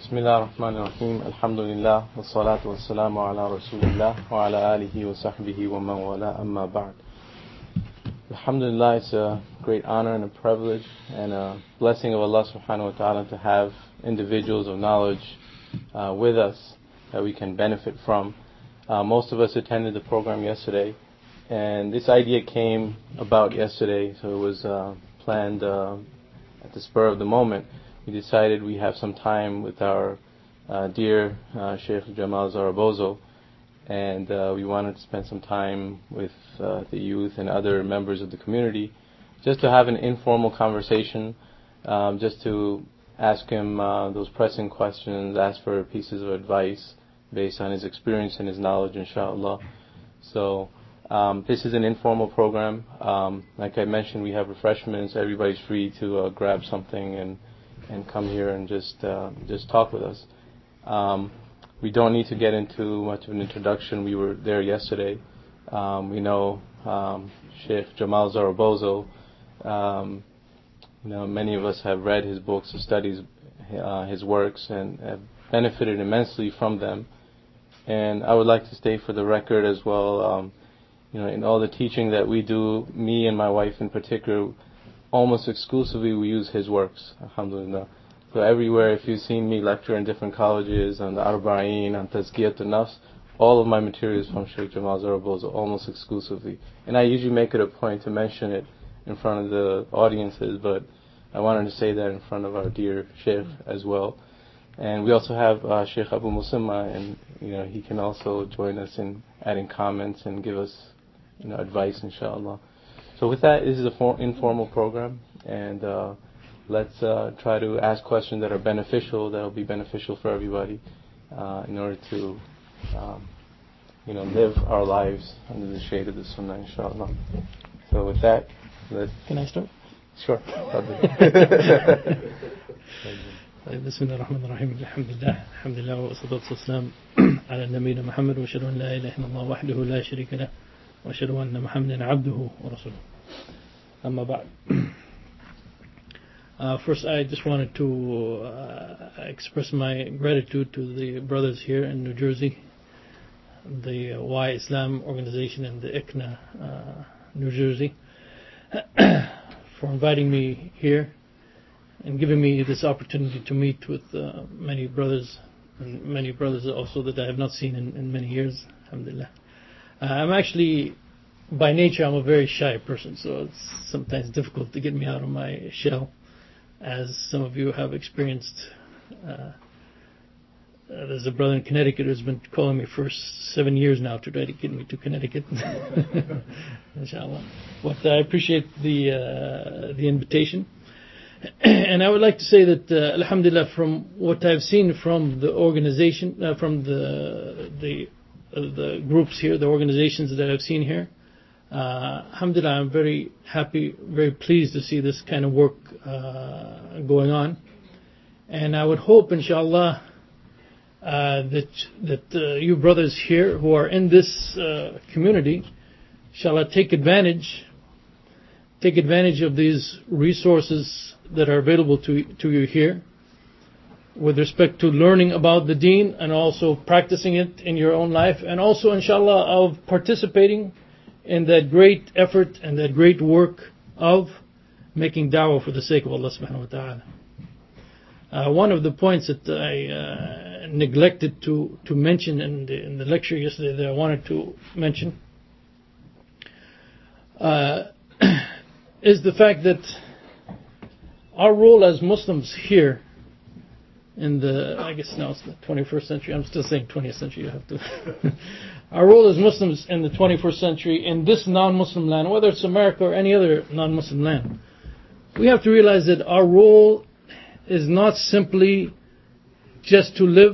Bismillah ar-Rahman ar-Rahim. Alhamdulillah. Wassalatu wassalamu ala Rasulillah wa ala alihi wa sahbihi wa man wala amma ba'd. Alhamdulillah, it's a great honor and a privilege and a blessing of Allah subhanahu wa ta'ala to have individuals of knowledge with us that we can benefit from. Most of us attended the program yesterday, and this idea came about yesterday, so it was planned at the spur of the moment. We decided we have some time with our dear Sheikh Jamal Zarabozo, and we wanted to spend some time with the youth and other members of the community, just to have an informal conversation, just to ask him those pressing questions, ask for pieces of advice based on his experience and his knowledge, inshallah. So this is an informal program. Like I mentioned, we have refreshments. Everybody's free to grab something and come here and just talk with us. We don't need to get into much of an introduction. We were there yesterday. We know Sheikh Jamal Zarabozo. Many of us have read his books, studied his works, and have benefited immensely from them. And I would like to state for the record as well, in all the teaching that we do, me and my wife in particular, almost exclusively we use his works, alhamdulillah. So everywhere, if you've seen me lecture in different colleges, on the Arba'een, on Tazkiyat al-Nafs, all of my material is from Sheikh Jamal Zarabozo, almost exclusively. And I usually make it a point to mention it in front of the audiences, but I wanted to say that in front of our dear Sheikh as well. And we also have Sheikh Abu Musamma, and he can also join us in adding comments and give us advice, inshallah. So with that, this is an informal program, and let's try to ask questions that are beneficial, that will be beneficial for everybody, in order to live our lives under the shade of the Sunnah, inshallah. So with that, Can I start? Sure. بسم الله الرحمن الرحيم الحمد لله والصلاة والسلام على نبينا محمد وأشهد أن لا إله إلا الله وحده لا شريك له وأشهد أن محمدا عبده ورسوله أما بعد. First, I just wanted to express my gratitude to the brothers here in New Jersey, the Y Islam organization and the ICNA New Jersey, for inviting me here and giving me this opportunity to meet with many brothers, and many brothers also that I have not seen in many years, alhamdulillah. I'm actually, by nature, I'm a very shy person, so it's sometimes difficult to get me out of my shell, as some of you have experienced. There's a brother in Connecticut who's been calling me for 7 years now to try to get me to Connecticut, inshallah. But I appreciate the invitation. And I would like to say that, alhamdulillah, from what I've seen from the organization, from the groups here, the organizations that I've seen here, alhamdulillah, I'm very happy, very pleased to see this kind of work going on. And I would hope, inshallah, that you brothers here who are in this community, inshallah, take advantage of these resources that are available to you here with respect to learning about the deen and also practicing it in your own life, and also, inshallah, of participating in that great effort and that great work of making da'wah for the sake of Allah subhanahu wa ta'ala. One of the points that I neglected to mention in the lecture yesterday that I wanted to mention is the fact that our role as Muslims here in I guess now it's the 21st century, I'm still saying 20th century, you have to. Our role as Muslims in the 21st century in this non-Muslim land, whether it's America or any other non-Muslim land, we have to realize that our role is not simply just to live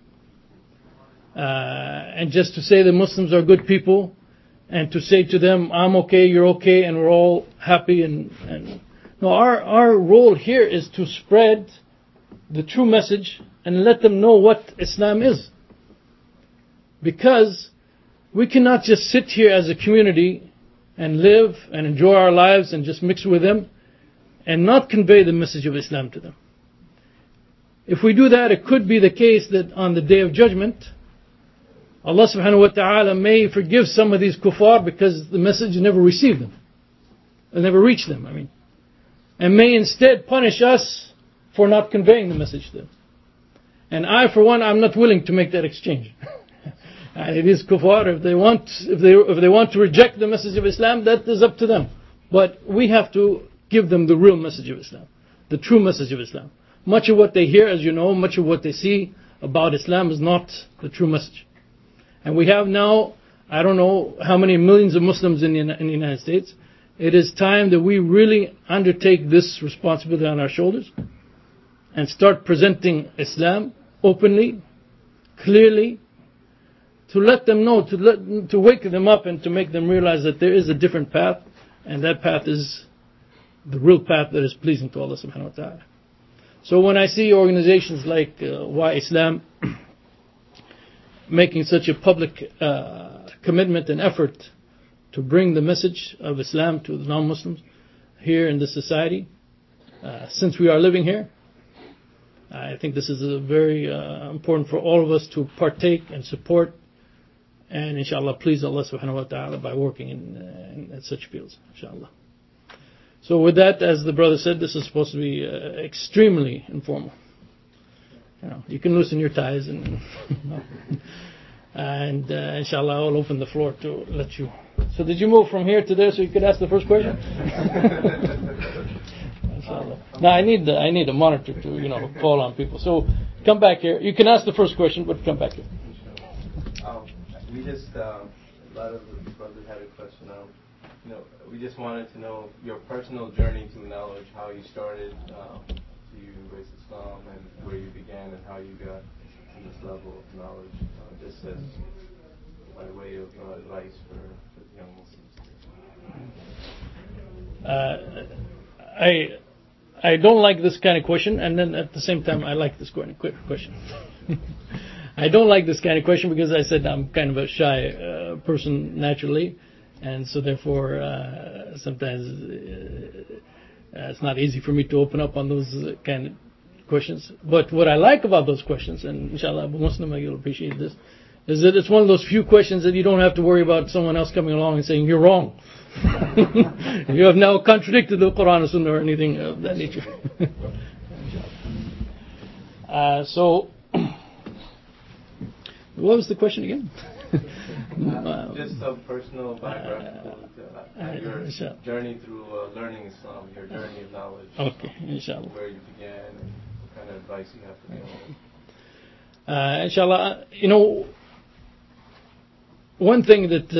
and just to say the Muslims are good people and to say to them, I'm okay, you're okay, and we're all happy. And no, our role here is to spread the true message and let them know what Islam is. Because we cannot just sit here as a community and live and enjoy our lives and just mix with them and not convey the message of Islam to them. If we do that, it could be the case that on the Day of Judgment, Allah subhanahu wa ta'ala may forgive some of these kuffar because the message never received them. It never reached them, and may instead punish us for not conveying the message to them. And I, for one, I'm not willing to make that exchange. It is kuffar. If they want to reject the message of Islam, that is up to them. But we have to give them the real message of Islam, the true message of Islam. Much of what they hear, as you know, much of what they see about Islam is not the true message. And we have now, I don't know how many millions of Muslims in the United States. It is time that we really undertake this responsibility on our shoulders and start presenting Islam openly, clearly, to let them know, to wake them up and to make them realize that there is a different path, and that path is the real path that is pleasing to Allah subhanahu wa ta'ala. So when I see organizations like Why Islam making such a public commitment and effort to bring the message of Islam to the non-Muslims here in this society, since we are living here, I think this is very important for all of us to partake and support, and inshallah please Allah subhanahu wa ta'ala by working in such fields, inshallah. So with that, as the brother said, this is supposed to be extremely informal. You can loosen your ties and and inshallah I'll open the floor to let you. So did you move from here to there so you could ask the first question? Inshallah. Now I need a monitor to call on people. So come back here. You can ask the first question, but come back here. We just a lot of the brothers had a question. We just wanted to know your personal journey to knowledge, how you started to embrace Islam, and where you began, and how you got to this level of knowledge. Just as by way of advice for the young Muslims. I don't like this kind of question, and then at the same time I like this question. I don't like this kind of question because I said I'm kind of a shy person naturally, and so therefore sometimes it's not easy for me to open up on those kind of questions. But what I like about those questions, and inshallah Abu Muslim, you'll appreciate this, is that it's one of those few questions that you don't have to worry about someone else coming along and saying you're wrong. You have now contradicted the Quran or Sunnah or anything of that nature. So what was the question again? Just some personal biographical, your journey through learning Islam, your journey of knowledge. Okay, inshallah. Where you began and what kind of advice you have to give. Inshallah, one thing that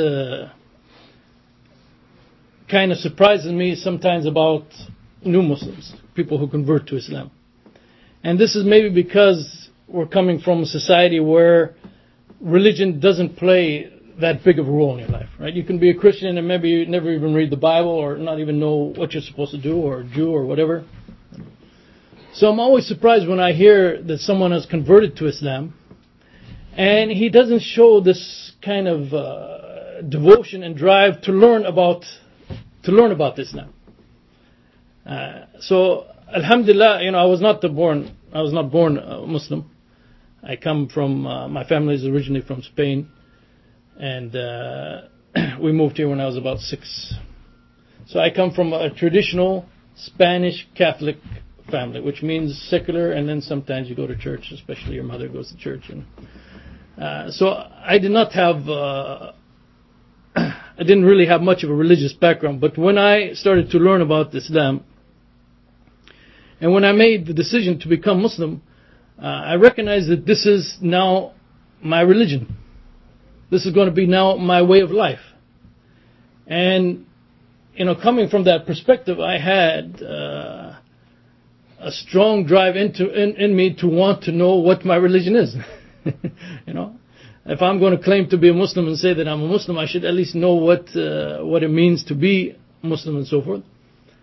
kind of surprises me sometimes about new Muslims, people who convert to Islam. And this is maybe because we're coming from a society where religion doesn't play that big of a role in your life, right? You can be a Christian and maybe you never even read the Bible or not even know what you're supposed to do, or a Jew or whatever. So I'm always surprised when I hear that someone has converted to Islam and he doesn't show this kind of devotion and drive to learn about Islam. So alhamdulillah, I was not born Muslim. I come from, my family is originally from Spain, and we moved here when I was about 6. So I come from a traditional Spanish Catholic family, which means secular, and then sometimes you go to church, especially your mother goes to church. And so I did not have, I didn't really have much of a religious background. But when I started to learn about Islam, and when I made the decision to become Muslim, I recognized that this is now my religion. This is going to be now my way of life. And, coming from that perspective, I had a strong drive in me to want to know what my religion is. If I'm going to claim to be a Muslim and say that I'm a Muslim, I should at least know what it means to be Muslim and so forth.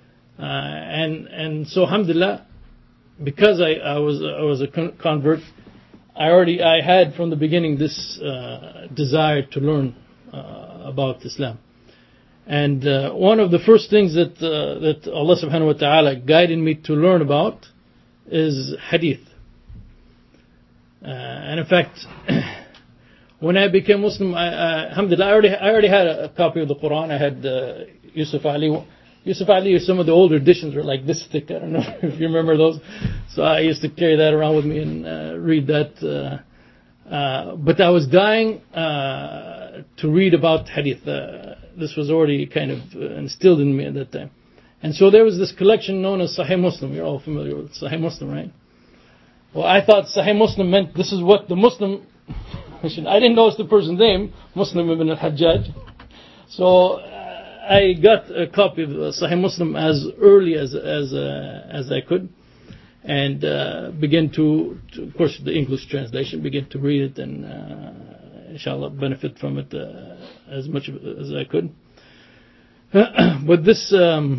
And so alhamdulillah, because I was a convert, I had from the beginning this desire to learn about Islam. And one of the first things that Allah subhanahu wa ta'ala guided me to learn about is hadith. And in fact, when I became Muslim, alhamdulillah, I already had a copy of the Quran. I had Yusuf Ali. Yusuf Ali, some of the older editions were like this thick. I don't know if you remember those. So I used to carry that around with me and read that. But I was dying to read about hadith. This was already kind of instilled in me at that time. And so there was this collection known as Sahih Muslim. You're all familiar with Sahih Muslim, right? Well, I thought Sahih Muslim meant this is what the Muslim... I didn't know it's the person's name, Muslim ibn al-Hajjaj. So I got a copy of Sahih Muslim as early as I could. And began to, of course, the English translation, began to read it and inshallah benefit from it as much as I could. But this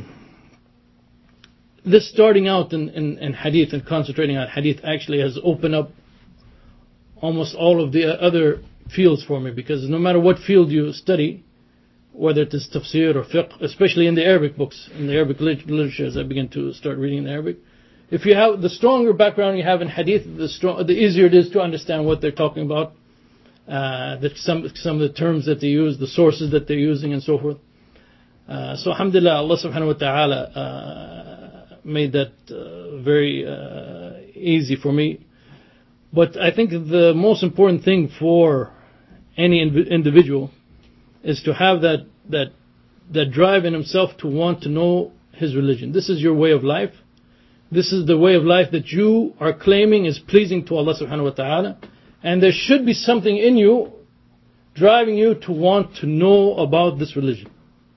starting out in hadith and concentrating on hadith actually has opened up almost all of the other fields for me, because no matter what field you study, whether it is tafsir or fiqh, especially in the Arabic books, in the Arabic literature, as I began to start reading in Arabic, if you have the stronger background you have in hadith, the easier it is to understand what they're talking about, some of the terms that they use, the sources that they're using, and so forth. So alhamdulillah, Allah subhanahu wa ta'ala made that very easy for me. But I think the most important thing for any individual is to have that drive in himself to want to know his religion. This is your way of life. This is the way of life that you are claiming is pleasing to Allah subhanahu wa ta'ala. And there should be something in you driving you to want to know about this religion.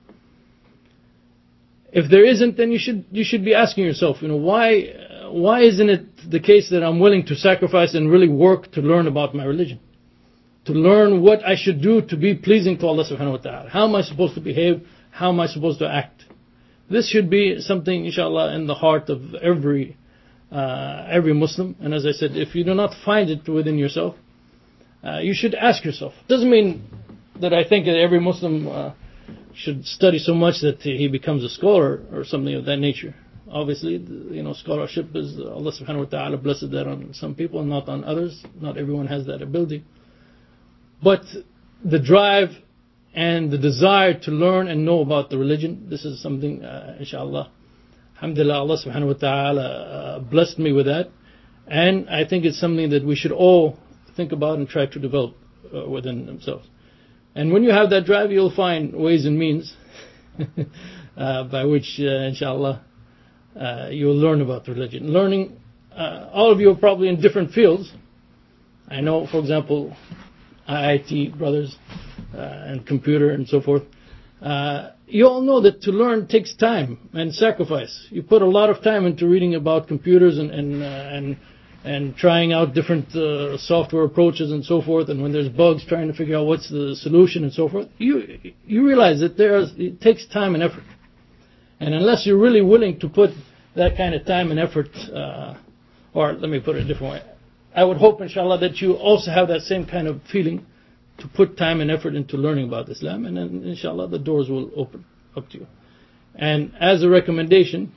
If there isn't, then you should be asking yourself, why isn't it the case that I'm willing to sacrifice and really work to learn about my religion? To learn what I should do to be pleasing to Allah subhanahu wa ta'ala. How am I supposed to behave? How am I supposed to act? This should be something, inshallah, in the heart of every Muslim. And as I said, if you do not find it within yourself, you should ask yourself. It doesn't mean that I think that every Muslim should study so much that he becomes a scholar or something of that nature. Obviously, scholarship is, Allah subhanahu wa ta'ala blesses that on some people and not on others. Not everyone has that ability. But the drive and the desire to learn and know about the religion, this is something, inshallah, alhamdulillah, Allah subhanahu wa ta'ala blessed me with that. And I think it's something that we should all think about and try to develop within themselves. And when you have that drive, you'll find ways and means by which, inshallah, you'll learn about the religion. Learning, all of you are probably in different fields. I know, for example, IIT brothers and computer and so forth. You all know that to learn takes time and sacrifice. You put a lot of time into reading about computers and trying out different software approaches and so forth. And when there's bugs, trying to figure out what's the solution and so forth. You realize that it takes time and effort. And unless you're really willing to put that kind of time and effort, or let me put it a different way, I would hope, inshallah, that you also have that same kind of feeling to put time and effort into learning about Islam, and then, inshallah, the doors will open up to you. And as a recommendation,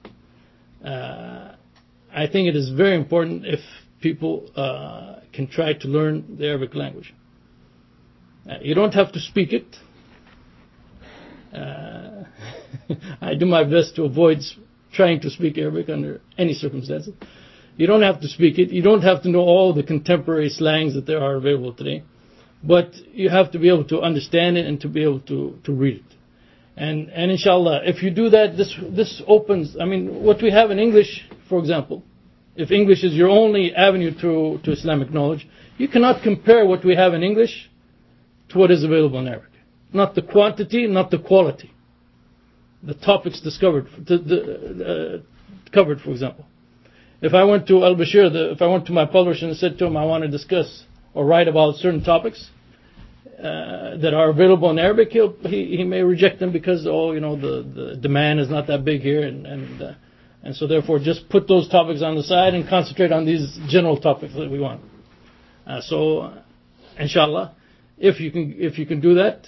I think it is very important if people can try to learn the Arabic language. You don't have to speak it. I do my best to avoid trying to speak Arabic under any circumstances. You don't have to speak it. You don't have to know all the contemporary slangs that there are available today. But you have to be able to understand it and to be able to read it. And inshallah, if you do that, this opens, what we have in English, for example, if English is your only avenue to Islamic knowledge, you cannot compare what we have in English to what is available in Arabic. Not the quantity, not the quality. The topics covered, for example. If I went to Al-Bashir, if I went to my publisher and said to him, I want to discuss or write about certain topics that are available in Arabic, he may reject them because, the demand is not that big here, and so therefore just put those topics on the side and concentrate on these general topics that we want. So, inshallah, if you can do that,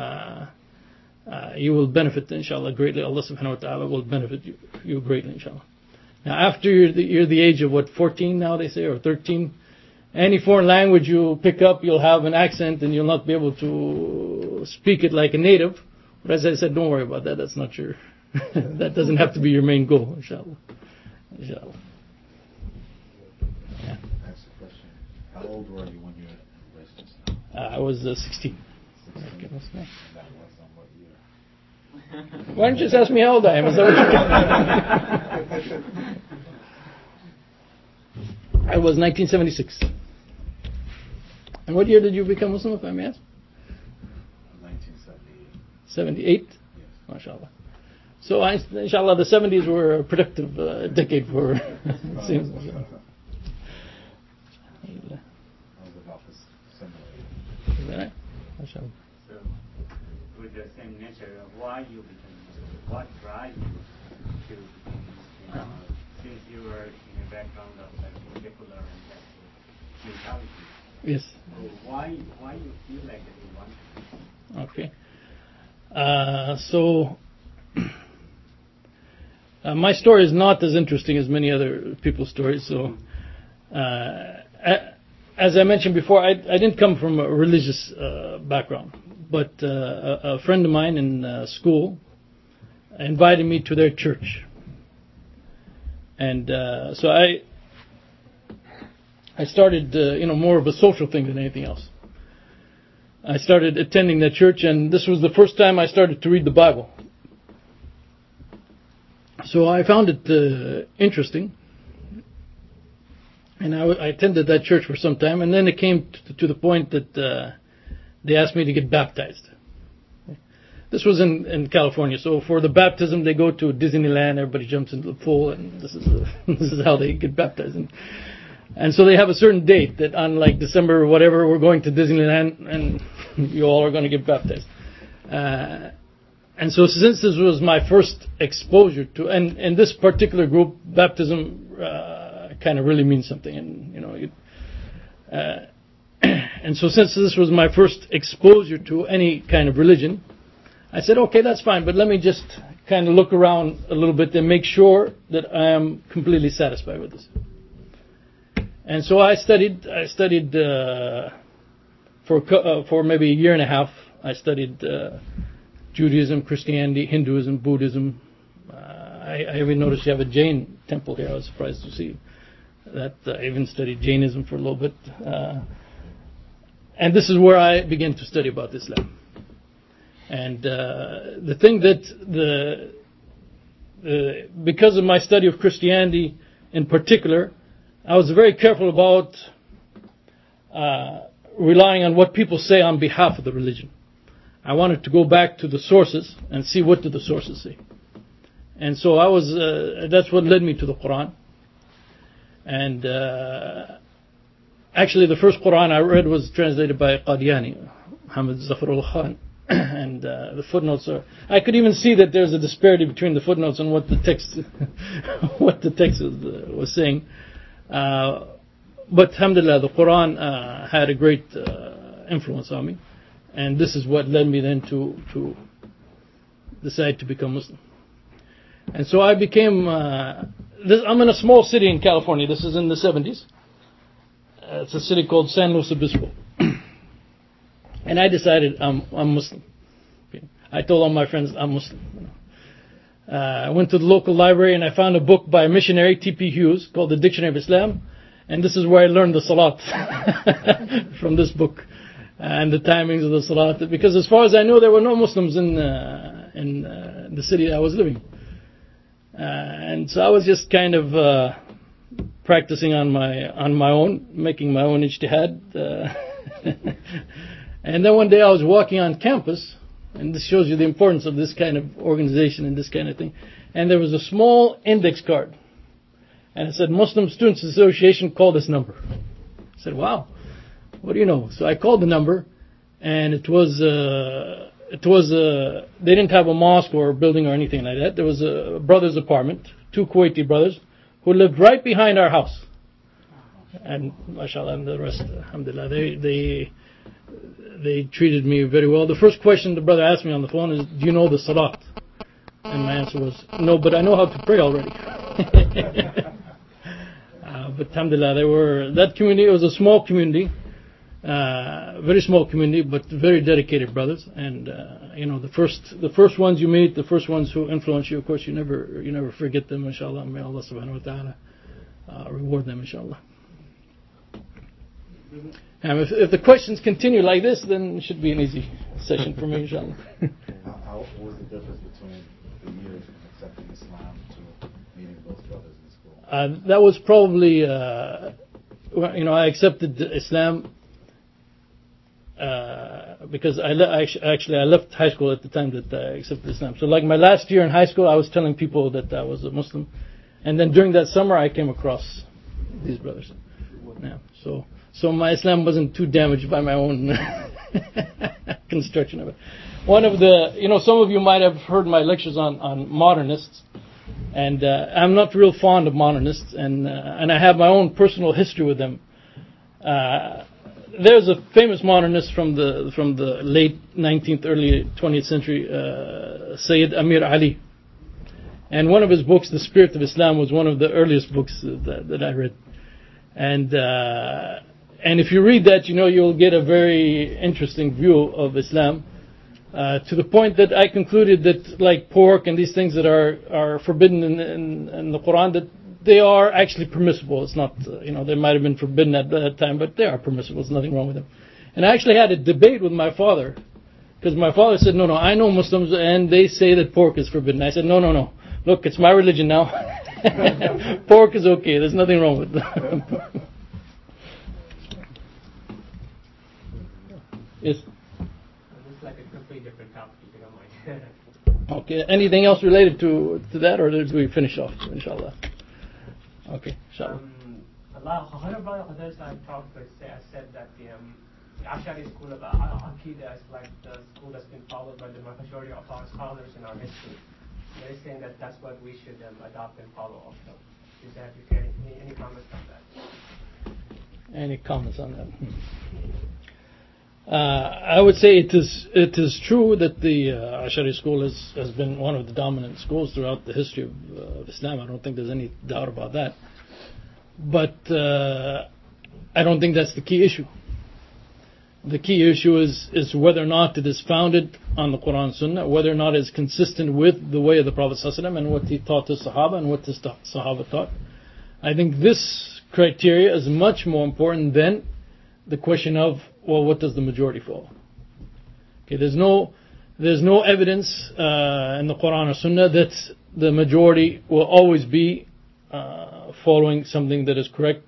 you will benefit, inshallah, greatly. Allah subhanahu wa ta'ala will benefit you greatly, inshallah. Now, after you're the age of 14 now, they say, or 13, any foreign language you pick up, you'll have an accent and you'll not be able to speak it like a native. But as I said, don't worry about that. That's not your, that doesn't have to be your main goal, inshallah. Inshallah. Yeah. That's the question. How old were you when you embraced Islam? I was 16. 16. Okay, And that was on what year? Why don't you just ask me how old I am? Is that what you I was 1976. And what year did you become Muslim, if I may ask? 1978. 78? Yes. MashaAllah. So, inshallah, the 70s were a productive decade for it seems. I was about the similar. Is that right? MashaAllah. So, with the same nature, why you became Muslim? What drives you to become Muslim? Since you were in a background of like secular and mentality. Yes. So why you feel like that you want to? Okay. My story is not as interesting as many other people's stories. So, as I mentioned before, I didn't come from a religious background, but a friend of mine in school invited me to their church, and so I started, more of a social thing than anything else. I started attending that church, and this was the first time I started to read the Bible. So I found it interesting, and I attended that church for some time, and then it came to the point that they asked me to get baptized. This was in California, so for the baptism they go to Disneyland, everybody jumps into the pool, and this is how they get baptized. And so they have a certain date that on like December or whatever, we're going to Disneyland and you all are going to get baptized. And so since this was my first exposure to, and this particular group, baptism kind of really means something. And so since this was my first exposure to any kind of religion, I said, okay, that's fine, but let me just kind of look around a little bit and make sure that I am completely satisfied with this. And so I studied for maybe a year and a half. I studied Judaism, Christianity, Hinduism, Buddhism. I even noticed you have a Jain temple here. I was surprised to see that. I even studied Jainism for a little bit. And this is where I began to study about Islam. And the thing that because of my study of Christianity in particular, I was very careful about relying on what people say on behalf of the religion. I wanted to go back to the sources and see what did the sources say. And so that's what led me to the Quran. And actually the first Quran I read was translated by Qadiani, Muhammad Zafrullah Khan. And the footnotes are, I could even see that there's a disparity between the footnotes and what the text was saying. But alhamdulillah, the Quran had a great influence on me, and this is what led me then to decide to become Muslim. And so I became I'm in a small city in California. This is in the 70s. It's a city called San Luis Obispo. And I decided I'm Muslim. Okay. I told all my friends I'm Muslim. I went to the local library and I found a book by a missionary, T.P. Hughes, called The Dictionary of Islam. And this is where I learned the Salat from this book and the timings of the Salat. Because as far as I know, there were no Muslims in the city I was living. And so I was just kind of practicing on my own, making my own ijtihad. And then one day I was walking on campus, and this shows you the importance of this kind of organization and this kind of thing. And there was a small index card. And it said, Muslim Students Association, call this number. I said, wow, what do you know? So I called the number, and it was they didn't have a mosque or a building or anything like that. There was a brother's apartment, 2 Kuwaiti brothers, who lived right behind our house. And mashallah, and the rest, alhamdulillah, they treated me very well. The first question the brother asked me on the phone is, do you know the Salat? And my answer was, no, but I know how to pray already. but alhamdulillah, that community was a small community, very small community, but very dedicated brothers. And the first ones you meet, the first ones who influence you, of course, you never forget them. Inshallah, may Allah subhanahu wa ta'ala reward them, inshallah. And if the questions continue like this, then it should be an easy session for me, inshallah. What was the difference between the years from accepting Islam to meeting those brothers in school? That was probably, I accepted Islam because I left high school at the time that I accepted Islam. So like my last year in high school, I was telling people that I was a Muslim. And then during that summer, I came across these brothers. Yeah, so my Islam wasn't too damaged by my own construction of it. One of some of you might have heard my lectures on modernists, and I'm not real fond of modernists, and I have my own personal history with them. There's a famous modernist from the late 19th, early 20th century, Sayyid Amir Ali, and one of his books, The Spirit of Islam, was one of the earliest books that I read, and if you read that, you'll get a very interesting view of Islam, to the point that I concluded that, like pork and these things that are forbidden in the Quran, that they are actually permissible. It's not, they might have been forbidden at that time, but they are permissible. There's nothing wrong with them. And I actually had a debate with my father, because my father said, no, I know Muslims and they say that pork is forbidden. I said, no. Look, it's my religion now. Pork is okay. There's nothing wrong with that. Yes. This is like a completely different topic, if you don't mind. Okay. Anything else related to that, or do we finish off, inshallah? Okay, inshallah. I heard about others I've talked with said that the Ash'ari school of Aqidah is like the school that's been followed by the majority of our scholars in our history. They're saying that that's what we should adopt and follow also. Is that any comments on that? Any comments on that? I would say it is true that the Ash'ari school has been one of the dominant schools throughout the history of Islam. I don't think there's any doubt about that. But I don't think that's the key issue. The key issue is whether or not it is founded on the Quran Sunnah, whether or not it is consistent with the way of the Prophet ﷺ and what he taught the Sahaba and what the Sahaba taught. I think this criteria is much more important than the question of, well, what does the majority follow? Okay, there's no evidence in the Quran or Sunnah that the majority will always be following something that is correct.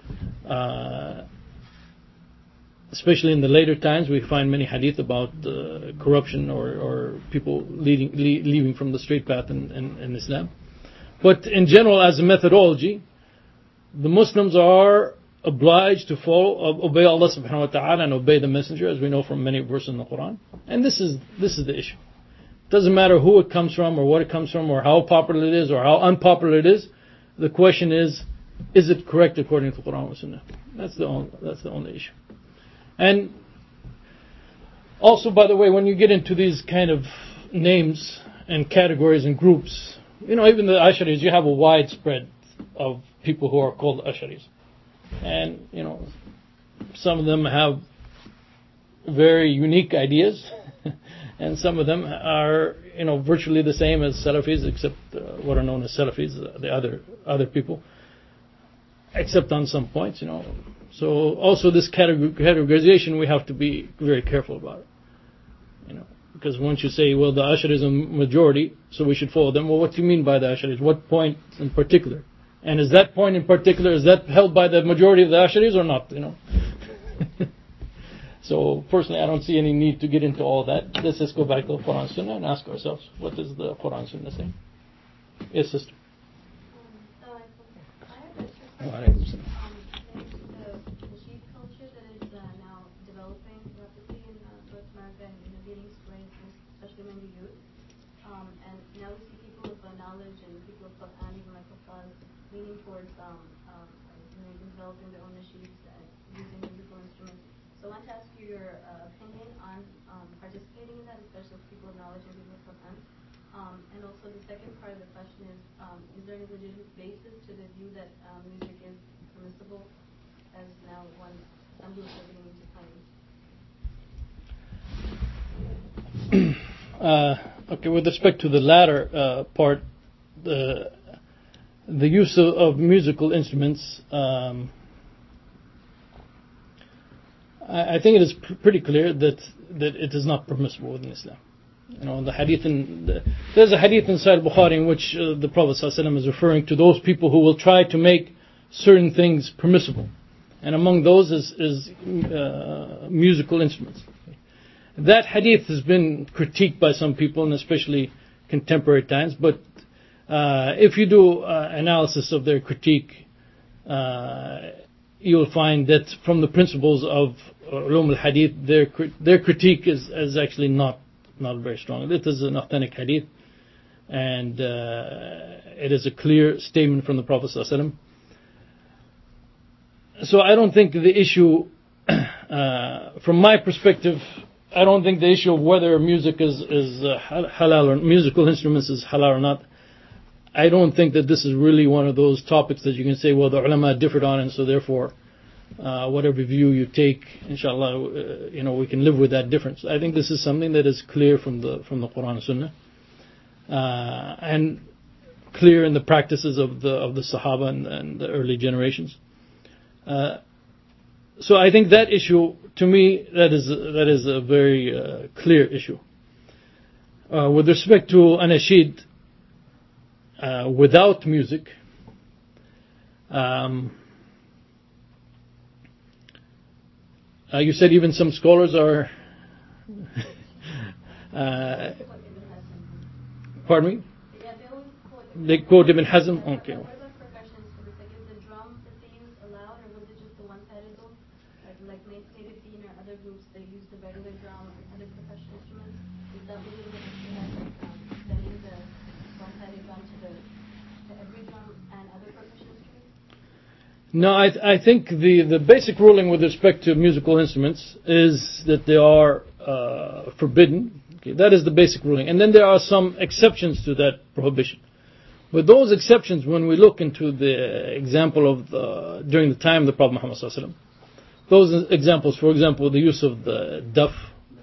Especially in the later times, we find many hadith about corruption or people leaving from the straight path in Islam. But in general, as a methodology, the Muslims are obliged to obey Allah subhanahu wa ta'ala and obey the Messenger, as we know from many verses in the Quran. And this is the issue. It doesn't matter who it comes from or what it comes from or how popular it is or how unpopular it is. The question is it correct according to the Quran and Sunnah? That's the only issue. And also, by the way, when you get into these kind of names and categories and groups, even the Ash'aris, you have a wide spread of people who are called Ash'aris. And, some of them have very unique ideas, and some of them are, virtually the same as Salafis, except what are known as Salafis, the other people, except on some points, So also this categorization, we have to be very careful about it, because once you say, well, the Ash'ari is a majority, so we should follow them. Well, what do you mean by the Ash'aris? What point in particular? And is that point in particular, is that held by the majority of the Ash'aris or not? So personally, I don't see any need to get into all that. Let's just go back to the Quran Sunnah and ask ourselves, what does the Quran Sunnah say? Yes, sister. The sheep culture that is now developing rapidly in North America and in the leading strains, especially among the youth. And now we see people of knowledge and people of Quran, even like Hafaz, leaning towards developing their own nasheeds and using musical instruments. So I want to ask you your opinion on participating in that, especially with people of knowledge and people of Quran. And also the second part of the question is there any legitimate basis to the view that music is permissible as now when some groups are beginning to claim? Okay, with respect to the latter part, the use of musical instruments, I think it is pretty clear that it is not permissible within Islam. You know, there's a hadith in Sahih Bukhari in which the Prophet ﷺ is referring to those people who will try to make certain things permissible, and among those is musical instruments. That hadith has been critiqued by some people, and especially contemporary times. But if you do analysis of their critique, you'll find that from the principles of ulum al-hadith, their critique is actually not very strong. It is an authentic hadith, and it is a clear statement from the Prophet ﷺ. So I don't think the issue, from my perspective, I don't think the issue of whether music is halal or musical instruments is halal or not. I don't think that this is really one of those topics that you can say, well, the ulama differed on, and so therefore, whatever view you take, inshallah, we can live with that difference. I think this is something that is clear from the Quran and Sunnah, and clear in the practices of the Sahaba and the early generations. So I think that issue, to me, that is a very clear issue. With respect to anashid, without music, you said even some scholars are. Pardon me? Yeah, They quote Ibn Hazm. Okay. What about percussions for this? Like, is the drum that they use allowed, or was it just the one-sided drum? Like Native Deen or other groups, they use the regular drum and other percussion instruments. Is that what it is? Extending the one-sided drum to every drum and other percussion instruments? No, I think the basic ruling with respect to musical instruments is that they are forbidden. Okay, that is the basic ruling. And then there are some exceptions to that prohibition. But those exceptions, when we look into the example of during the time of the Prophet Muhammad ﷺ, those examples, for example, the use of the daf,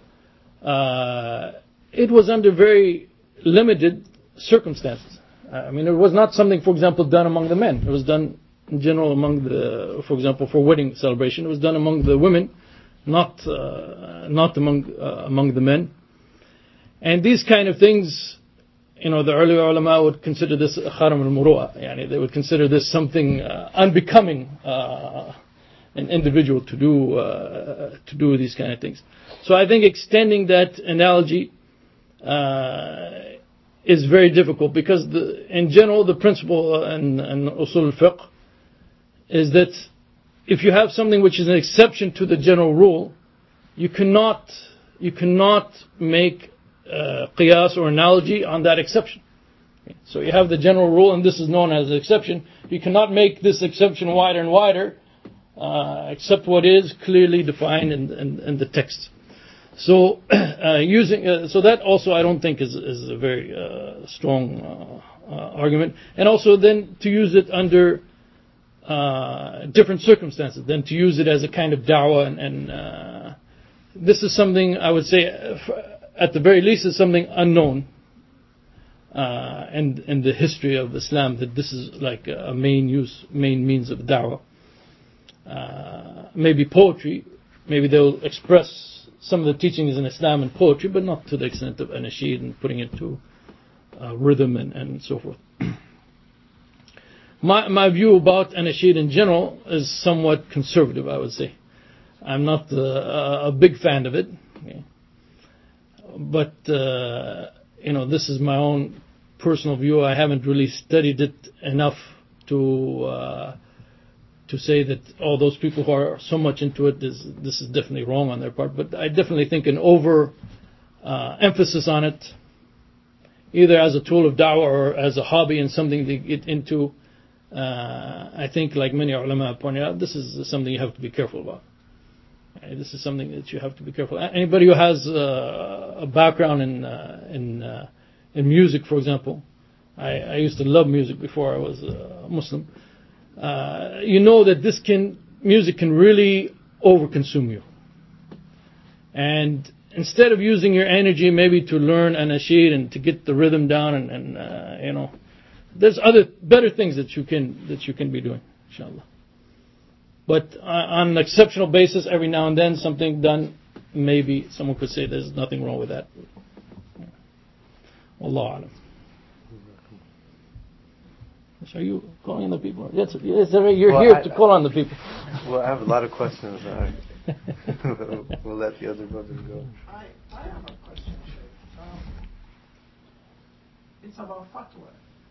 it was under very limited circumstances. I mean, it was not something, for example, done among the men. It was done in general among for example, for wedding celebration. It was done among the women, not among the men. And these kind of things, the earlier ulama would consider this kharam al-muru'a. They would consider this something unbecoming an individual to do these kind of things. So I think extending that analogy is very difficult, because in general the principle in usul al-fiqh is that if you have something which is an exception to the general rule, you cannot make qiyas or analogy on that exception. So you have the general rule, and this is known as an exception. You cannot make this exception wider and wider, except what is clearly defined in the text. So so that also I don't think is a very strong argument. And also then to use it under different circumstances, then to use it as a kind of da'wah, and this is something I would say, at the very least, is something unknown in the history of Islam, that this is like a main means of da'wah. Maybe poetry, maybe they'll express some of the teachings in Islam in poetry, but not to the extent of anashid and putting it to rhythm and so forth. My view about anashid in general is somewhat conservative, I would say. I'm not a big fan of it. Okay. But, this is my own personal view. I haven't really studied it enough to say that all those people who are so much into it, this is definitely wrong on their part. But I definitely think an over emphasis on it, either as a tool of da'wah or as a hobby and something to get into, I think, like many ulama pointed out, this is something you have to be careful about. This is something that you have to be careful. Anybody who has a background in music, for example, I used to love music before I was a Muslim. you know that music can really overconsume you. And instead of using your energy maybe to learn an nasheed and to get the rhythm down and there's other better things that you can be doing, inshallah. But on an exceptional basis, every now and then something done, maybe someone could say there's nothing wrong with that. Wallahu alam. Are you calling on the people? Yes, you're here to call on the people. Well, I have a lot of questions. We'll let the other brothers go. I have a question, Sheikh. It's about fatwa.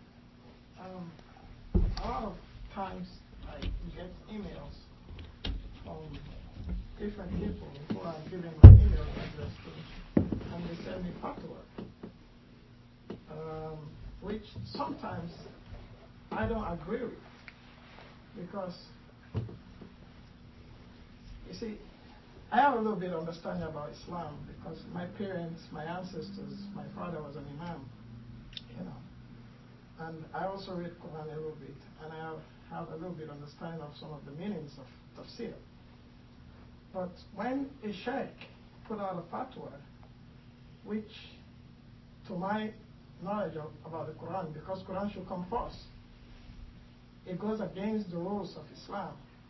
A lot of times I get emails from different people who are giving my email address to, and they send me fatwa, which sometimes I don't agree with, because you see, I have a little bit of understanding about Islam because my parents, my ancestors, my father was an imam, and I also read Quran a little bit, and I have a little bit of understanding of some of the meanings of tafsir. But when a sheikh put out a fatwa, which to my knowledge about the Quran, because Quran should come first, it goes against the rules of Islam.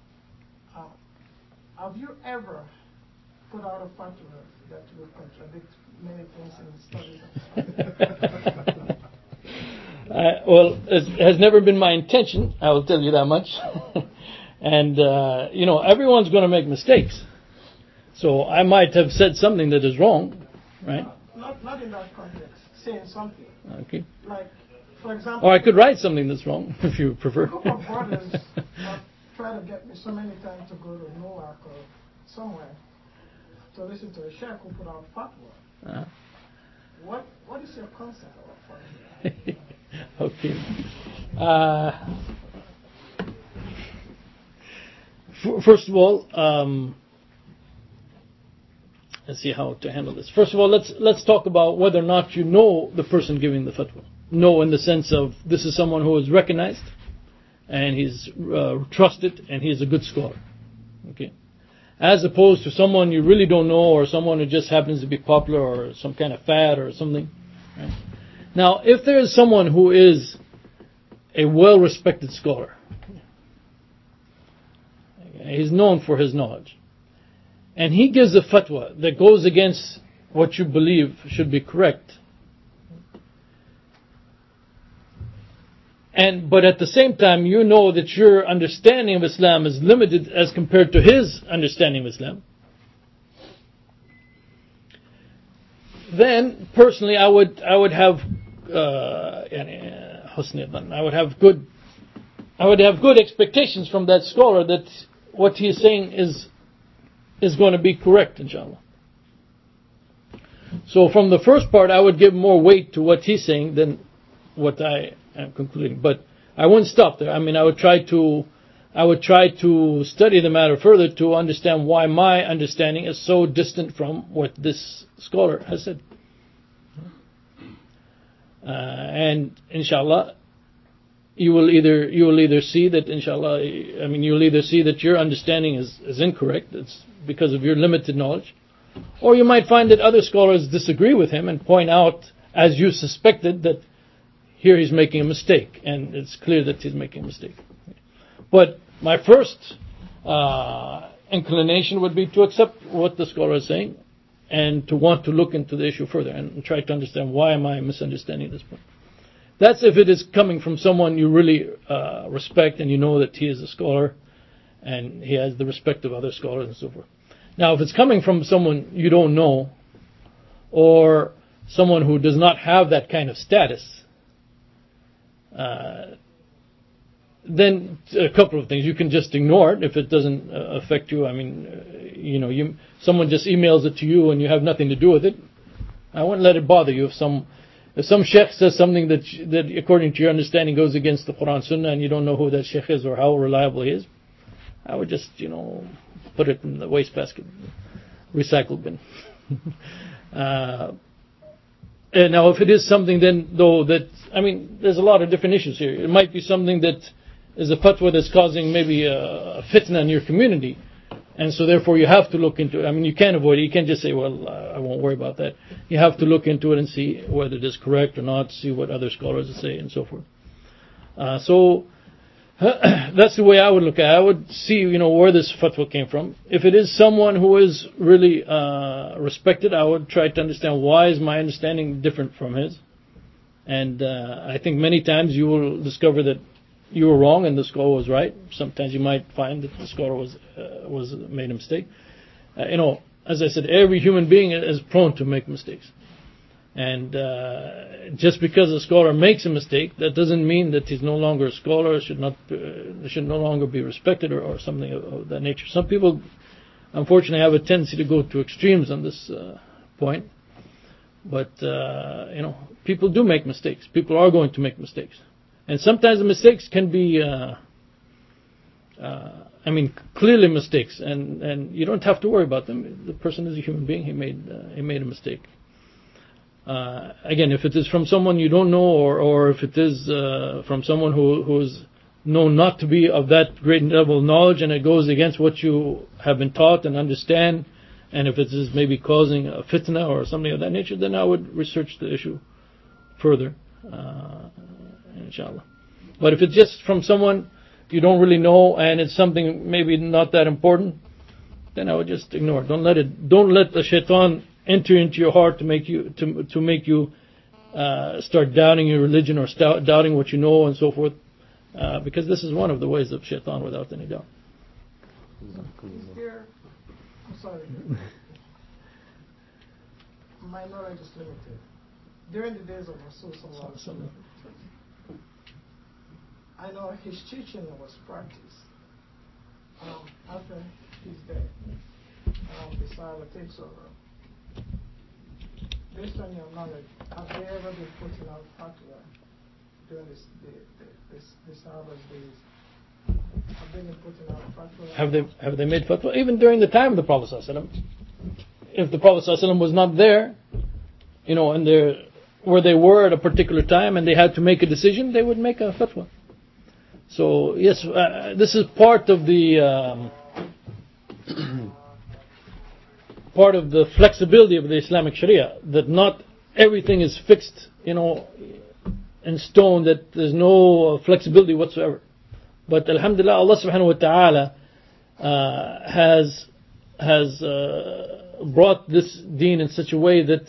Have you ever put out a fatwa that will contradict many things in the studies of Islam? Well, it has never been my intention, I will tell you that much. And, everyone's going to make mistakes. So I might have said something that is wrong, right? Not in that context, saying something. Okay. Like, for example... Or I could write something that's wrong, if you prefer. A group of brothers have tried to get me so many times to go to Newark or somewhere to listen to a sheikh who put out fatwa. What is your concept of fatwa? Okay. First of all, let's see how to handle this. First of all, let's talk about whether or not you know the person giving the fatwa. Know in the sense of this is someone who is recognized and he's trusted and he's a good scholar. Okay. As opposed to someone you really don't know or someone who just happens to be popular or some kind of fad or something. Right? Now, if there is someone who is a well-respected scholar, he's known for his knowledge, and he gives a fatwa that goes against what you believe should be correct, but at the same time you know that your understanding of Islam is limited as compared to his understanding of Islam, then personally I would have good expectations from that scholar that what he is saying is going to be correct, inshallah. So from the first part, I would give more weight to what he's saying than what I am concluding. But I wouldn't stop there. I mean, I would try to study the matter further to understand why my understanding is so distant from what this scholar has said. And inshallah, you will either see that, inshallah, you'll either see that your understanding is incorrect, it's because of your limited knowledge, or you might find that other scholars disagree with him and point out, as you suspected, that here he's making a mistake, and it's clear that he's making a mistake. But my first inclination would be to accept what the scholar is saying and to want to look into the issue further and try to understand why am I misunderstanding this point. That's if it is coming from someone you really respect and you know that he is a scholar and he has the respect of other scholars and so forth. Now, if it's coming from someone you don't know or someone who does not have that kind of status, then a couple of things. You can just ignore it if it doesn't affect you. I mean, someone just emails it to you and you have nothing to do with it. I wouldn't let it bother you if some sheikh says something that according to your understanding goes against the Quran Sunnah and you don't know who that sheikh is or how reliable he is. I would just, put it in the wastebasket, recycle bin. And now if it is something then, though, there's a lot of different issues here. It might be something that is a fatwa that's causing maybe a fitna in your community. And so therefore you have to look into it. I mean, you can't avoid it. You can't just say, well, I won't worry about that. You have to look into it and see whether it is correct or not, see what other scholars say and so forth. So that's the way I would look at it. I would see, where this fatwa came from. If it is someone who is really respected, I would try to understand why is my understanding different from his. And I think many times you will discover that you were wrong and the scholar was right. Sometimes you might find that the scholar was made a mistake. As I said, every human being is prone to make mistakes. And just because a scholar makes a mistake, that doesn't mean that he's no longer a scholar, should no longer be respected or something of that nature. Some people, unfortunately, have a tendency to go to extremes on this point. But, people do make mistakes. People are going to make mistakes. And sometimes the mistakes can be, clearly mistakes. And you don't have to worry about them. The person is a human being. He made a mistake. Again, if it is from someone you don't know, or if it is from someone who is known not to be of that great level of knowledge, and it goes against what you have been taught and understand, and if it is maybe causing a fitna or something of that nature, then I would research the issue further, inshallah. But if it's just from someone you don't really know and it's something maybe not that important, then I would just ignore it. Don't let the shaitan enter into your heart to make you start doubting your religion or doubting what you know and so forth, because this is one of the ways of shaitan, without any doubt. Is there, I'm sorry, my knowledge is limited. During the days of Rasul Sallallahu Alaihi Wasallam, I know his teaching was practiced. After he's dead, the Sahaba takes over. Based on your knowledge, have they ever been putting out fatwa during the Sahaba's days? Have they been putting out fatwa? Have they made fatwa? Even during the time of the Prophet ﷺ. If the Prophet ﷺ was not there, and where they were at a particular time and they had to make a decision, they would make a fatwa. So yes, this is part of the flexibility of the Islamic Sharia, that not everything is fixed, in stone, that there's no flexibility whatsoever. But alhamdulillah, Allah subhanahu wa ta'ala has brought this deen in such a way that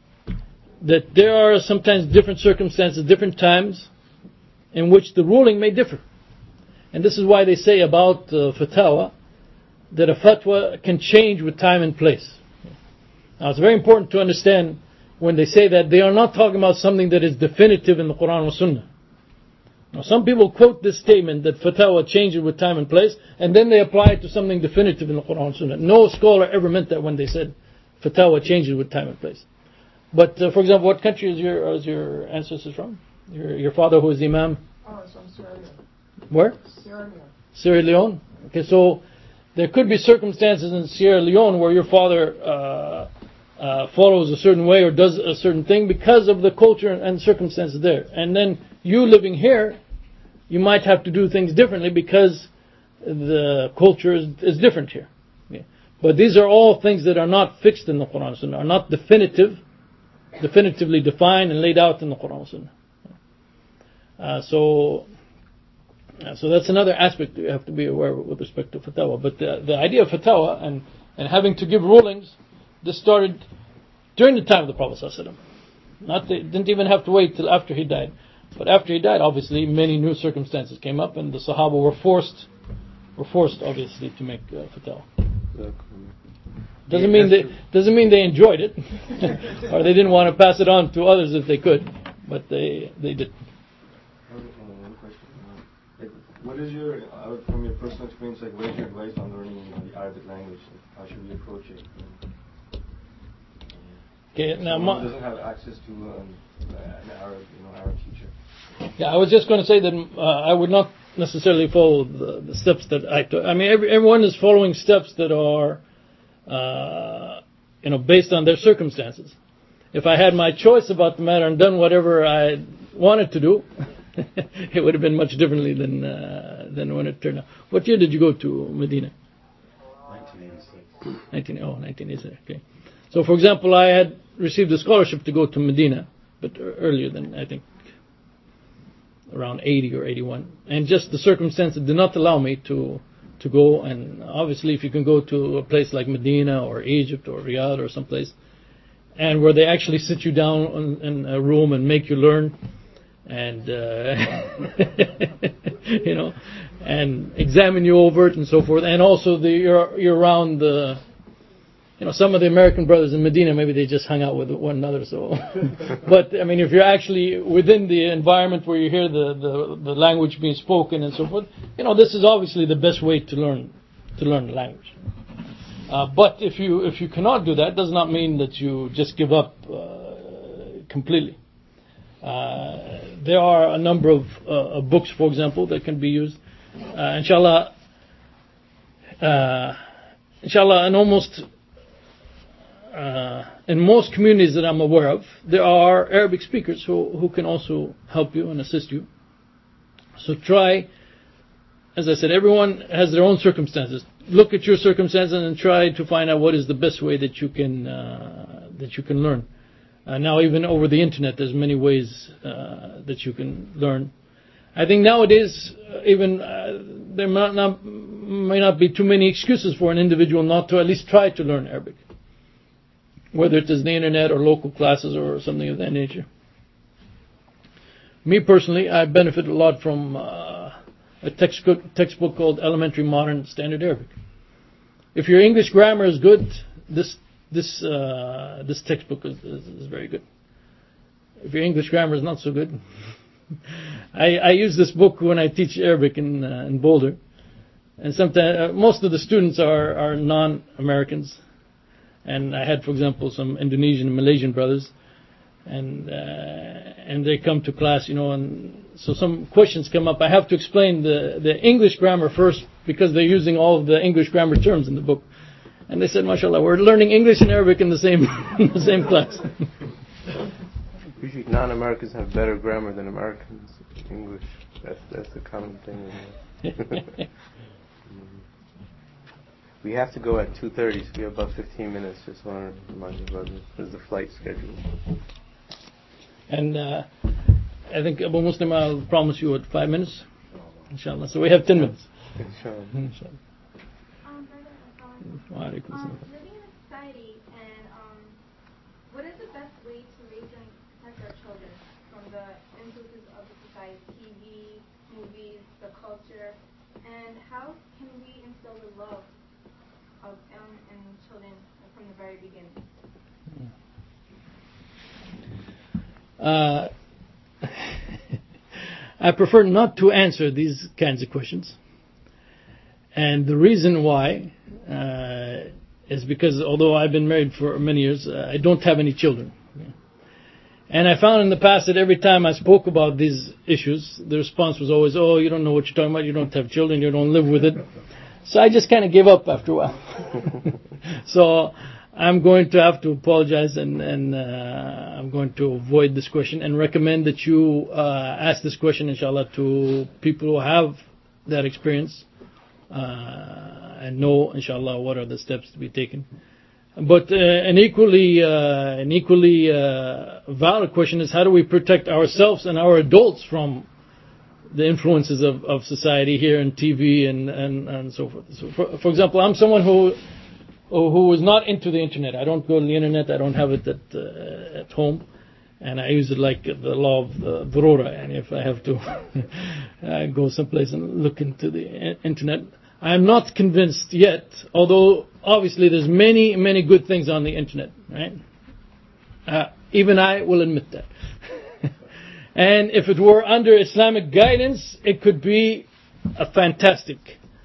there are sometimes different circumstances, different times in which the ruling may differ. And this is why they say about fatwa that a fatwa can change with time and place. Now it's very important to understand, when they say that, they are not talking about something that is definitive in the Quran or Sunnah. Now some people quote this statement that fatwa changes with time and place, and then they apply it to something definitive in the Quran and Sunnah. No scholar ever meant that when they said fatwa changes with time and place. But for example, what country is your ancestors from? Your father, who is the Imam? Oh, it's from Sierra Leone. Where? Sierra Leone. Sierra Leone? Okay, so there could be circumstances in Sierra Leone where your father follows a certain way or does a certain thing because of the culture and circumstances there. And then you living here, you might have to do things differently because the culture is different here. Yeah. But these are all things that are not fixed in the Quran and Sunnah, are not definitively defined and laid out in the Quran and Sunnah. So that's another aspect you have to be aware of with respect to fatwa. But the idea of fatwa and having to give rulings, this started during the time of the Prophet ﷺ. They didn't even have to wait till after he died. But after he died, obviously, many new circumstances came up, and the Sahaba were forced, obviously, to make fatwa. Doesn't mean they enjoyed it, or they didn't want to pass it on to others if they could, but they did. One question. What is from your personal experience, what is your advice on learning the Arabic language? How should we approach it? Okay, now someone doesn't have access to an Arab teacher. Yeah, I was just going to say that I would not necessarily follow the steps that I took. I mean, everyone is following steps that are, based on their circumstances. If I had my choice about the matter and done whatever I wanted to do, it would have been much differently than when it turned out. What year did you go to Medina? 1986. 1986. Okay. So, for example, I had received a scholarship to go to Medina, but earlier than, I think, around 80 or 81. And just the circumstances did not allow me to go. And obviously, if you can go to a place like Medina or Egypt or Riyadh or someplace, and where they actually sit you down in a room and make you learn, and you know, and examine you over it and so forth, and also you're around the, you know, some of the American brothers in Medina, maybe they just hung out with one another. So, but I mean, if you're actually within the environment where you hear the language being spoken and so forth, you know, this is obviously the best way to learn the language. But if you cannot do that, does not mean that you just give up completely. There are a number of books, for example, that can be used. Inshallah, and almost in most communities that I'm aware of, there are Arabic speakers who can also help you and assist you. So try, as I said, everyone has their own circumstances. Look at your circumstances and try to find out what is the best way that you can learn. Now, even over the internet, there's many ways that you can learn. I think nowadays, even there may not be too many excuses for an individual not to at least try to learn Arabic, whether it is the internet or local classes or something of that nature. Me personally, I benefit a lot from a textbook called Elementary Modern Standard Arabic. If your English grammar is good, this textbook is very good. If your English grammar is not so good, I use this book when I teach Arabic in Boulder, and sometimes most of the students are non-Americans, and I had, for example, some Indonesian and Malaysian brothers, and they come to class, you know, and so some questions come up. I have to explain the English grammar first because they're using all of the English grammar terms in the book. And they said, mashallah, we're learning English and Arabic in the same class. Usually non-Americans have better grammar than Americans. English, that's the common thing. We have to go at 2:30, so we have about 15 minutes. Just want to remind you about this. This is the flight schedule. And I think Abu Muslim, I'll promise you 5 minutes, inshallah. So we have 10 minutes. Inshallah. Living in a society, and what is the best way to raise and protect our children from the influences of the society, TV, movies, the culture, and how can we instill the love of in children from the very beginning? I prefer not to answer these kinds of questions. And the reason why is because although I've been married for many years, I don't have any children. And I found in the past that every time I spoke about these issues, the response was always, oh, you don't know what you're talking about, you don't have children, you don't live with it. So I just kind of gave up after a while. So I'm going to have to apologize and I'm going to avoid this question and recommend that you ask this question, inshallah, to people who have that experience and know, inshallah, what are the steps to be taken. But an equally valid question is, how do we protect ourselves and our adults from the influences of society here and TV and so forth. So for example, I'm someone who is not into the internet. I don't go to the internet. I don't have it at home, and I use it like the law of Darura. And if I have to go someplace and look into the internet, I'm not convinced yet. Although obviously there's many good things on the internet, right? Even I will admit that. And if it were under Islamic guidance, it could be a fantastic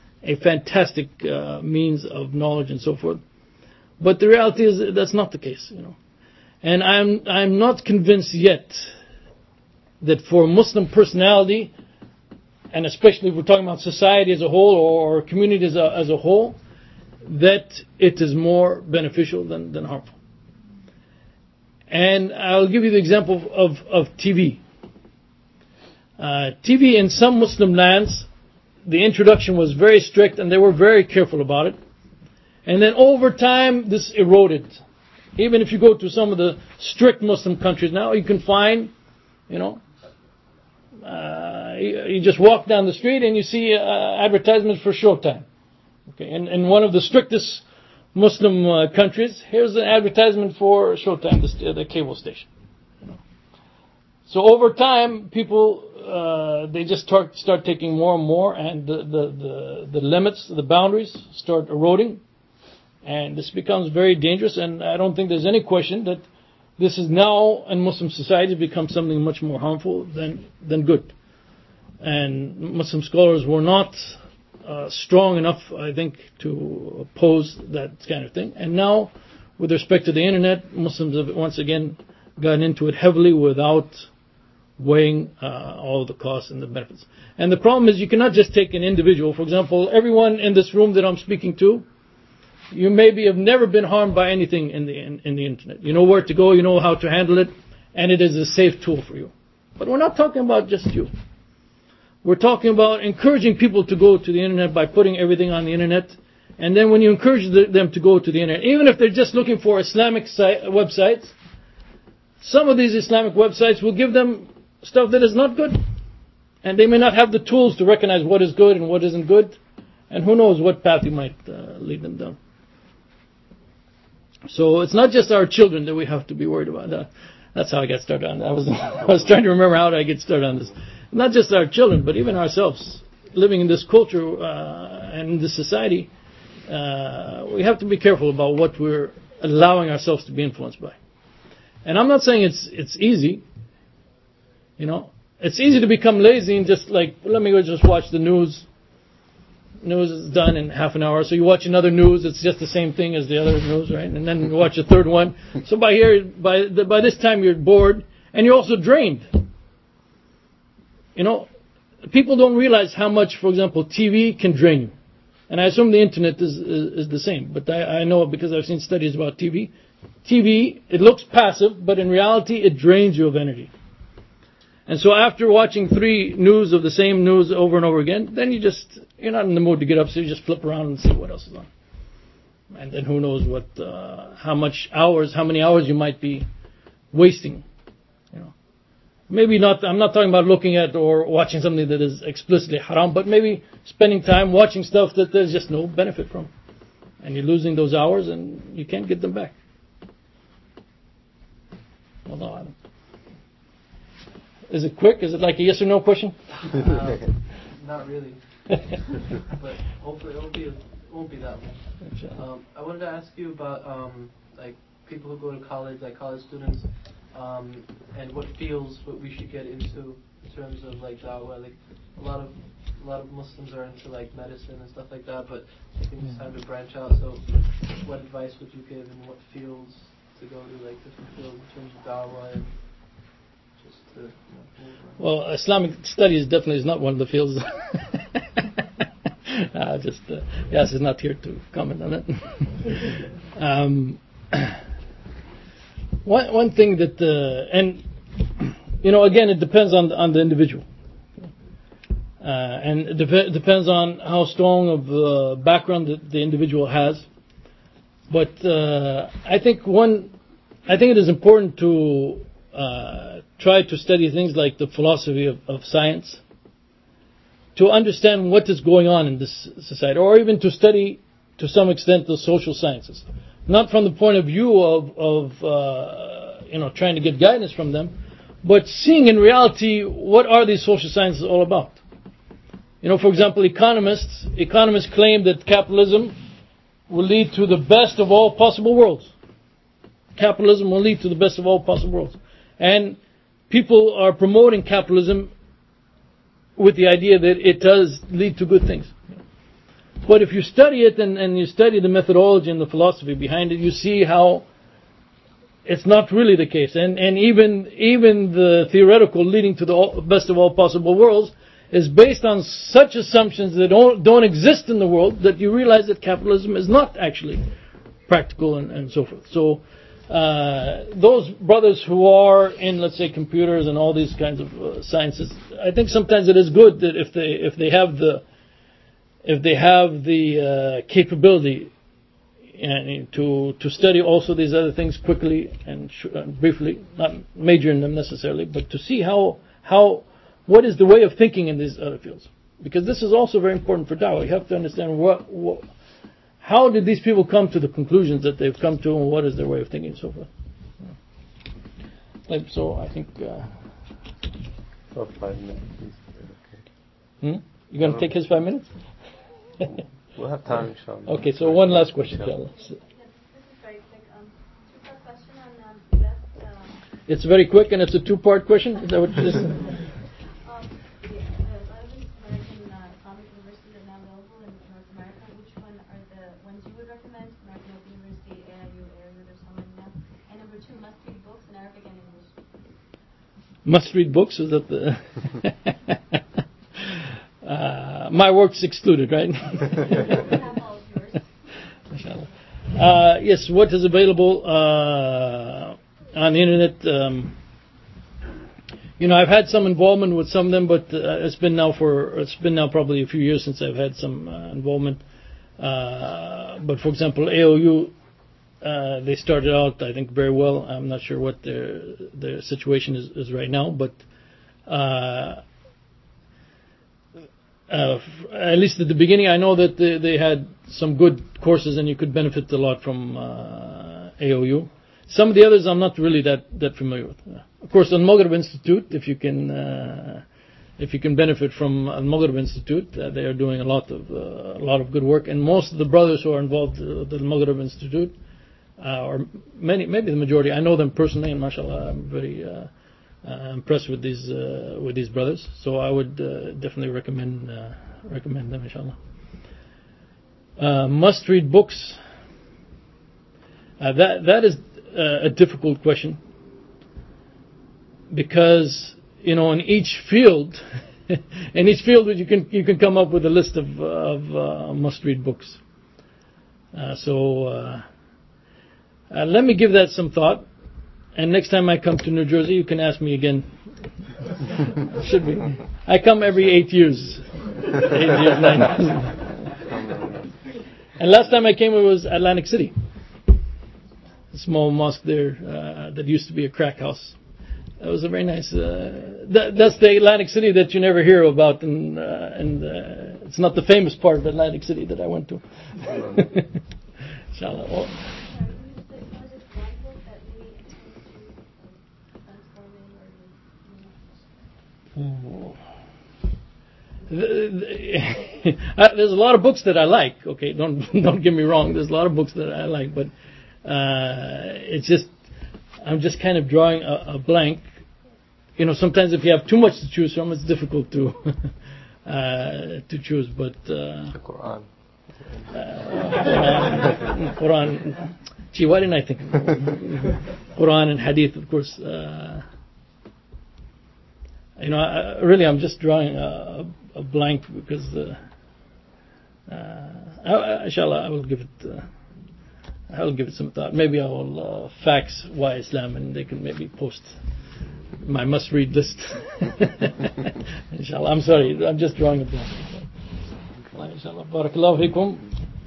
means of knowledge and so forth. But the reality is that's not the case, you know. And I'm not convinced yet that for Muslim personality, and especially if we're talking about society as a whole or communities as a whole, that it is more beneficial than harmful. And I'll give you the example of TV. TV in some Muslim lands, the introduction was very strict and they were very careful about it. And then over time, this eroded. Even if you go to some of the strict Muslim countries now, you can find, you just walk down the street and you see advertisements for Showtime. Okay, and in one of the strictest Muslim countries, here's an advertisement for Showtime, the cable station. So over time, people they just start taking more and more, and the limits, the boundaries start eroding, and this becomes very dangerous. And I don't think there's any question that this is now in Muslim society become something much more harmful than good. And Muslim scholars were not strong enough, I think, to oppose that kind of thing. And now, with respect to the internet, Muslims have once again gotten into it heavily without weighing all the costs and the benefits. And the problem is you cannot just take an individual. For example, everyone in this room that I'm speaking to, you maybe have never been harmed by anything in the internet. You know where to go, you know how to handle it, and it is a safe tool for you. But we're not talking about just you. We're talking about encouraging people to go to the internet by putting everything on the internet. And then when you encourage them to go to the internet, even if they're just looking for Islamic websites, some of these Islamic websites will give them stuff that is not good. And they may not have the tools to recognize what is good and what isn't good. And who knows what path you might lead them down. So it's not just our children that we have to be worried about. That's how I got started on that. I was trying to remember how I get started on this. Not just our children, but even ourselves. Living in this culture and in this society, we have to be careful about what we're allowing ourselves to be influenced by. And I'm not saying it's easy. It's easy to become lazy and just let me go just watch the news. News is done in half an hour. So you watch another news, it's just the same thing as the other news, right? And then you watch a third one. So by this time you're bored and you're also drained. People don't realize how much, for example, TV can drain you. And I assume the internet is the same. But I know because I've seen studies about TV. TV, it looks passive, but in reality it drains you of energy. And so after watching 3 news of the same news over and over again, then you're not in the mood to get up, so you just flip around and see what else is on. And then who knows how many hours you might be wasting. Maybe not, I'm not talking about looking at or watching something that is explicitly haram, but maybe spending time watching stuff that there's just no benefit from. And you're losing those hours and you can't get them back. Wallahu alam. Is it quick? Is it like a yes or no question? Not really. But hopefully it won't be that long. I wanted to ask you about people who go to college, like college students, and what fields we should get into in terms of da'wah. A lot of Muslims are into medicine and stuff like that, but I think it's time to branch out. So what advice would you give in what fields to go to, different fields in terms of da'wah and well, Islamic studies definitely is not one of the fields. Yas is not here to comment on it. One thing that, again, it depends on the individual. And it depends on how strong of background the individual has. But I think it is important to try to study things like the philosophy of science, to understand what is going on in this society, or even to study to some extent the social sciences. Not from the point of view of trying to get guidance from them, but seeing in reality what are these social sciences all about. For example, economists claim that capitalism will lead to the best of all possible worlds. Capitalism will lead to the best of all possible worlds. And people are promoting capitalism with the idea that it does lead to good things. But if you study it and you study the methodology and the philosophy behind it, you see how it's not really the case. And even the theoretical leading to the best of all possible worlds is based on such assumptions that don't exist in the world, that you realize that capitalism is not actually practical and so forth. So those brothers who are in, let's say, computers and all these kinds of sciences, I think sometimes it is good that if they have the capability and to study also these other things quickly and briefly, not major in them necessarily, but to see what is the way of thinking in these other fields, because this is also very important for da'wah. You have to understand how did these people come to the conclusions that they've come to, and what is their way of thinking and so forth. So I think. For 5 minutes, please. Okay. You're going to take his 5 minutes? We'll have time, inshallah. Okay, so one last question, inshallah. Yes, this is very quick. Two-part question on U.S. It's very quick and it's a two-part question? Is that what it is? A lot of these American Islamic universities are now available in North America. Which one are the ones you would recommend? American Open University, AIU, Arizona, there's so many now. And number two, must-read books in Arabic and English. Must-read books? Is that the... my work's excluded, right? Yes, what is available on the internet? I've had some involvement with some of them, but it's been now probably a few years since I've had some involvement. But for example, AOU, they started out, I think, very well. I'm not sure what their situation is right now, but at least at the beginning, I know that they had some good courses, and you could benefit a lot from AOU. Some of the others I'm not really that familiar with. Of course, Al Maghrib Institute, if you can benefit from Al Maghrib Institute, they are doing a lot of good work, and most of the brothers who are involved with Al Maghrib Institute, or maybe the majority, I know them personally, and mashallah, I'm very impressed with these brothers. So I would definitely recommend them, inshallah. Must read books. That is a difficult question, because in each field you can come up with a list of must read books. So let me give that some thought. And next time I come to New Jersey, you can ask me again. Should be. I come every 8 years. 8 years, 9 years. And last time I came, it was Atlantic City. A small mosque there that used to be a crack house. That was a very nice... that's the Atlantic City that you never hear about. And it's not the famous part of Atlantic City that I went to. Inshallah. There's a lot of books that I like. Okay, don't get me wrong. There's a lot of books that I like, but it's just I'm just kind of drawing a blank. Sometimes if you have too much to choose from, it's difficult to choose. But the Quran. Quran. Gee, why didn't I think of Quran and Hadith? Of course. Really, I'm just drawing a blank because, inshallah, I will give it some thought. Maybe I will fax Why Islam, and they can maybe post my must-read list. Inshallah, I'm sorry, I'm just drawing a blank. Inshallah, barakallahu fikum.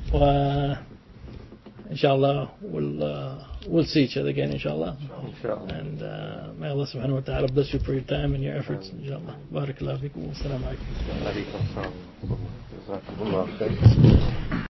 Inshallah, we'll see each other again, inshallah. And may Allah subhanahu wa ta'ala bless you for your time and your efforts, inshallah. Barakallahu fikum. Wassalamu alaikum.